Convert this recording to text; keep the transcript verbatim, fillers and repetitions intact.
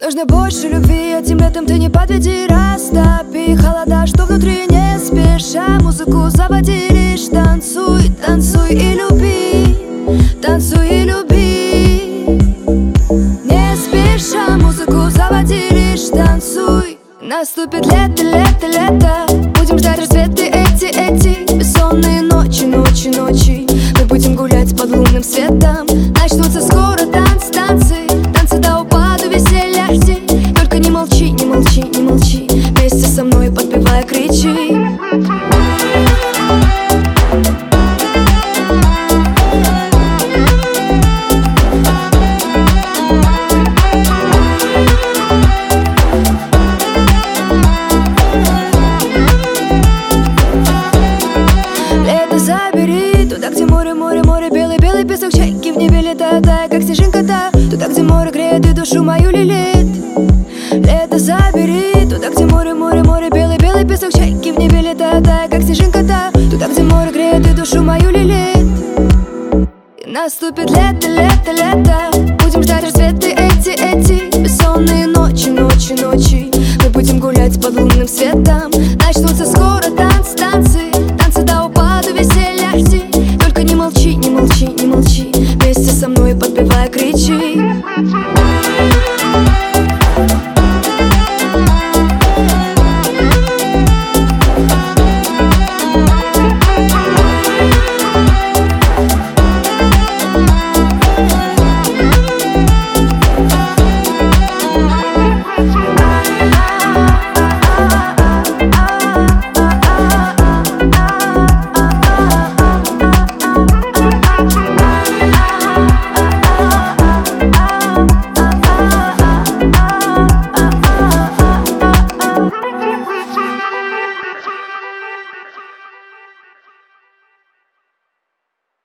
Нужно больше любви, этим летом ты не подведи. Растопи холода, что внутри, не спеша музыку заводи. Лишь танцуй, танцуй и люби, танцуй и люби. Не спеша музыку заводи, лишь танцуй. Наступит лето, лето, лето. Будем ждать рассветы эти, эти бессонные ночи, ночи, ночи. Мы будем гулять под лунным светом. Начнутся скоро танцы, танцы, танцы до упаду, веселья жди. Только не молчи, не молчи, не молчи. Вместе со мной подпевая кричи. Забери туда, где море, море, море, белый, белый песок, чайки в небе летают, тая, как снежинка-то. Туда, где море греет и душу мою лелеет. Лето забери туда, где море, море, море, белый, белый песок, чайки в небе летают, тая, как снежинка-то. Туда, где море греет и душу мою лелеет. И наступит лето, лето, лето. Будем ждать рассветы эти, эти бессонные ночи, ночи, ночи. Мы будем гулять под лунным светом.